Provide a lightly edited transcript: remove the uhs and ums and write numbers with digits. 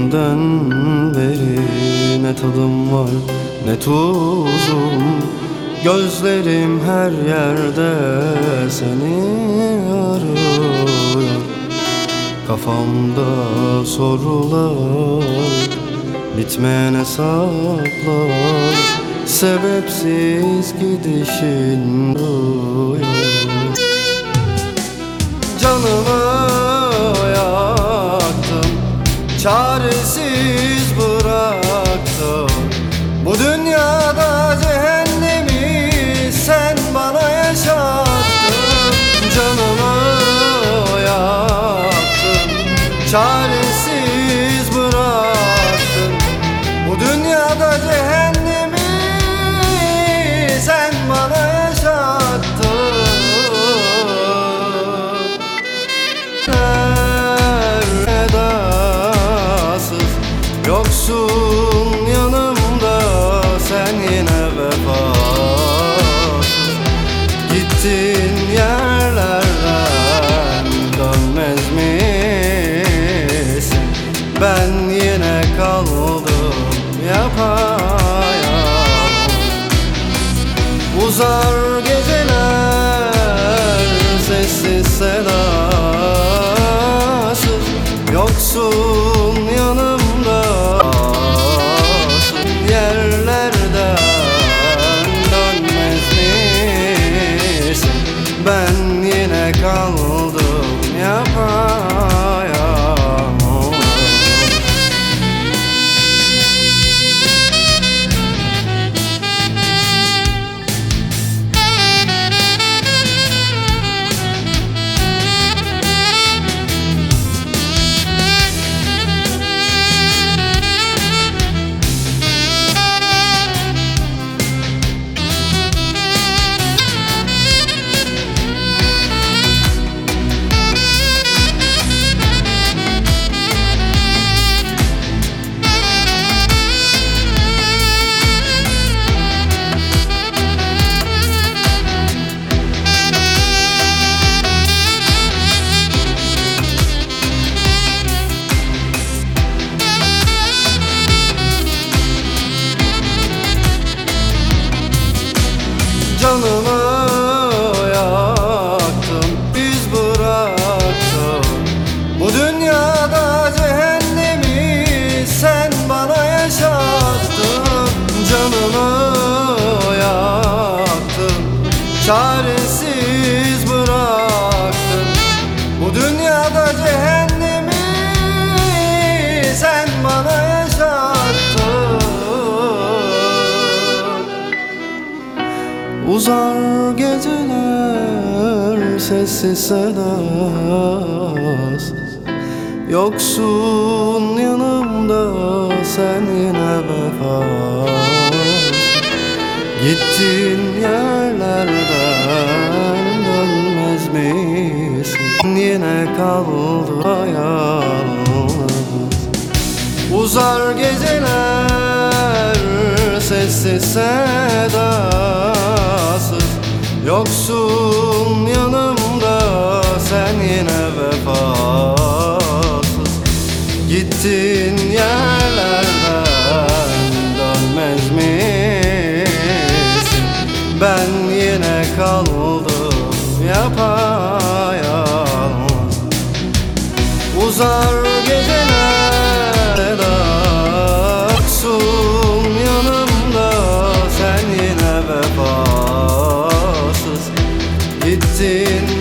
Gittiğinden beri ne tadım var ne tuzum. Gözlerim her yerde seni arıyor. Kafamda sorular, bitmeyen hesaplar. Sebepsiz gidişin duyuyor. Canımı yaktım, çaresiz bıraktım. Bu dünyada cehennemi sen bana yaşattın. Canımı yaktın, çaresiz bıraktın. Bu dünyada cehennemi sen bana yaşattın. Edasız yoksun yanımda, sen yine vefasız. Gittin yerlerden dönmez misin? Ben yine kaldım yapayalnız. Uzar geceler sessiz sedasız, yoksun yanımda, yerlerden dönmez misin? Ben yine kaldım yapayalnız. Canımı yaktın, iz bıraktın. Bu dünyada cehennemi sen bana yaşattın. Canımı yaktın, çaresiz bıraktın. Bu dünyada cehennemi sen bana yaşattın. Uzar geceler sessiz sedasız, yoksun yanımda, sen yine vefasız. Gittin yerlerden dönmez misin? Yine kaldı yalnız. Uzar geceler sessiz sedasız, yoksun yanımda, sen yine vefasız. Gittin yerlerden dönmez misin? Ben yine kaldım yapayalnız. Uzar geceler yoksun yanımda, sen yine vefasız. Gittin